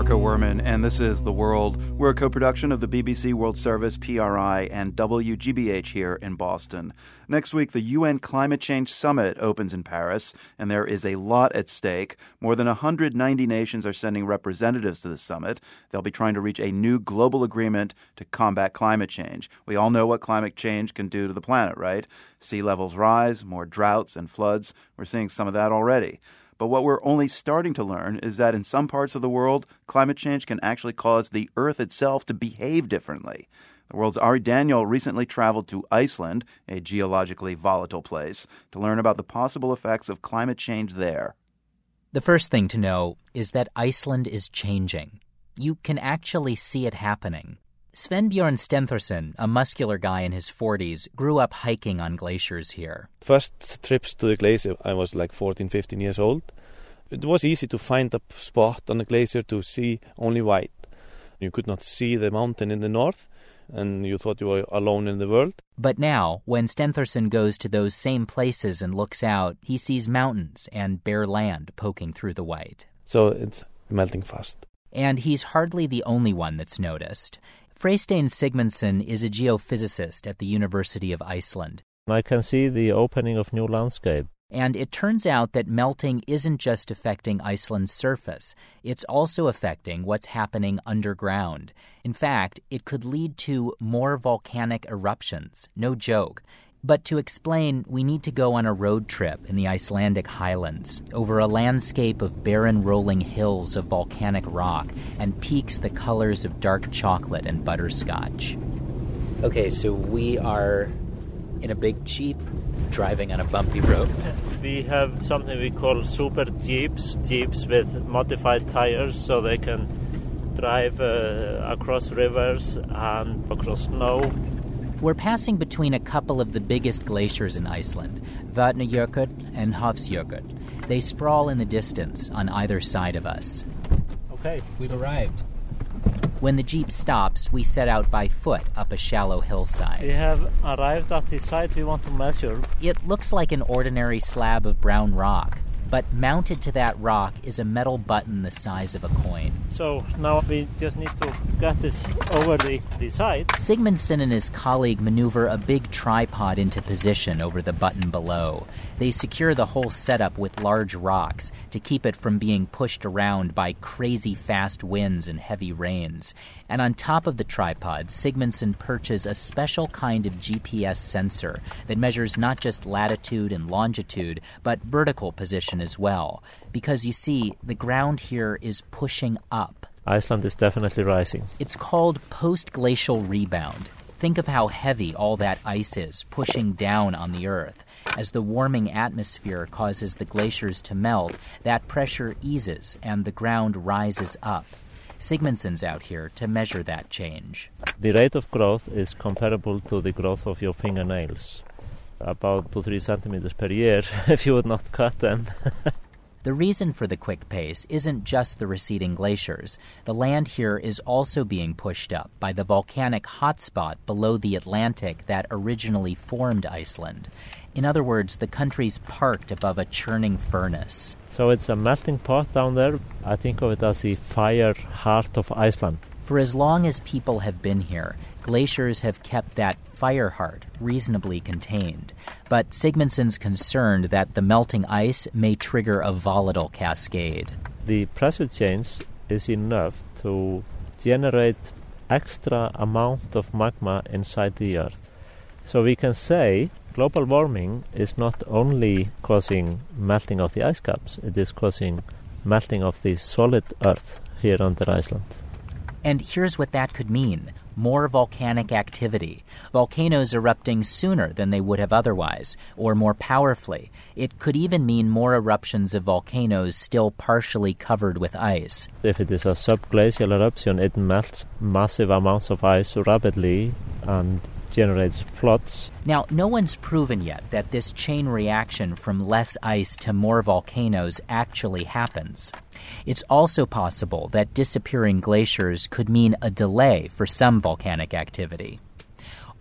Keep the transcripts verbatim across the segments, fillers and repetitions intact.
Marco Werman, and this is The World. We're a co-production of the B B C World Service, P R I, and W G B H here in Boston. Next week, the U N Climate Change Summit opens in Paris, and there is a lot at stake. More than one hundred ninety nations are sending representatives to the summit. They'll be trying to reach a new global agreement to combat climate change. We all know what climate change can do to the planet, right? Sea levels rise, more droughts and floods. We're seeing some of that already. But what we're only starting to learn is that in some parts of the world, climate change can actually cause the Earth itself to behave differently. The World's Ari Daniel recently traveled to Iceland, a geologically volatile place, to learn about the possible effects of climate change there. The first thing to know is that Iceland is changing. You can actually see it happening. Sven-Bjorn Stenthorsson, a muscular guy in his forties, grew up hiking on glaciers here. First trips to the glacier, I was like fourteen, fifteen years old. It was easy to find a spot on the glacier to see only white. You could not see the mountain in the north, and you thought you were alone in the world. But now, when Stenthorsson goes to those same places and looks out, he sees mountains and bare land poking through the white. So it's melting fast. And he's hardly the only one that's noticed. Freystein Sigmundsson is a geophysicist at the University of Iceland. I can see the opening of new landscape. And it turns out that melting isn't just affecting Iceland's surface. It's also affecting what's happening underground. In fact, it could lead to more volcanic eruptions. No joke. But to explain, we need to go on a road trip in the Icelandic highlands over a landscape of barren rolling hills of volcanic rock and peaks the colors of dark chocolate and butterscotch. Okay, so we are in a big Jeep driving on a bumpy road. We have something we call super Jeeps, Jeeps with modified tires so they can drive uh, across rivers and across snow. We're passing between a couple of the biggest glaciers in Iceland, Vatnajökull and Hofsjökull. They sprawl in the distance on either side of us. Okay, we've arrived. When the Jeep stops, we set out by foot up a shallow hillside. We have arrived at the site we want to measure. It looks like an ordinary slab of brown rock, but mounted to that rock is a metal button the size of a coin. So now we just need to get this over the, the side. Sigmundsson and his colleague maneuver a big tripod into position over the button below. They secure the whole setup with large rocks to keep it from being pushed around by crazy fast winds and heavy rains. And on top of the tripod, Sigmundsson perches a special kind of G P S sensor that measures not just latitude and longitude, but vertical position as well. Because you see, the ground here is pushing up. Iceland is definitely rising. It's called post-glacial rebound. Think of how heavy all that ice is pushing down on the Earth. As the warming atmosphere causes the glaciers to melt, that pressure eases and the ground rises up. Sigmundsson's out here to measure that change. The rate of growth is comparable to the growth of your fingernails. About two to three centimeters per year if you would not cut them. The reason for the quick pace isn't just the receding glaciers. The land here is also being pushed up by the volcanic hotspot below the Atlantic that originally formed Iceland. In other words, the country's parked above a churning furnace. So it's a melting pot down there. I think of it as the fire heart of Iceland. For as long as people have been here, glaciers have kept that fire heart reasonably contained. But Sigmundsson's concerned that the melting ice may trigger a volatile cascade. The pressure change is enough to generate extra amount of magma inside the Earth. So we can say global warming is not only causing melting of the ice caps, it is causing melting of the solid Earth here under Iceland. And here's what that could mean. More volcanic activity. Volcanoes erupting sooner than they would have otherwise, or more powerfully. It could even mean more eruptions of volcanoes still partially covered with ice. If it is a subglacial eruption, it melts massive amounts of ice rapidly and generates floods. Now, no one's proven yet that this chain reaction from less ice to more volcanoes actually happens. It's also possible that disappearing glaciers could mean a delay for some volcanic activity.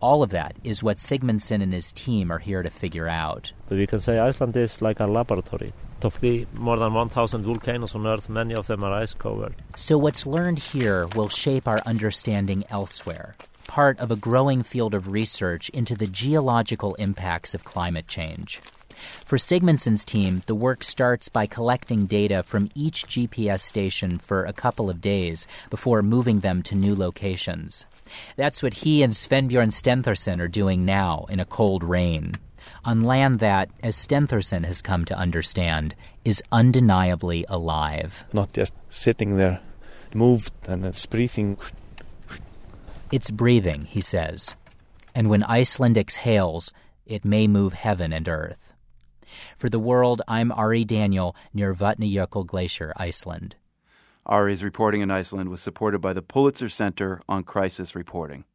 All of that is what Sigmundsson and his team are here to figure out. But we can say Iceland is like a laboratory. Of the more than one thousand volcanoes on Earth, many of them are ice-covered. So what's learned here will shape our understanding elsewhere, part of a growing field of research into the geological impacts of climate change. For Sigmundsson's team, the work starts by collecting data from each G P S station for a couple of days before moving them to new locations. That's what he and Svenbjørn Stenthorsson are doing now in a cold rain, on land that, as Stenthorsson has come to understand, is undeniably alive. Not just sitting there, moved, and it's breathing. It's breathing, he says. And when Iceland exhales, it may move heaven and earth. For The World, I'm Ari Daniel near Vatnajökull Glacier, Iceland. Ari's reporting in Iceland was supported by the Pulitzer Center on Crisis Reporting.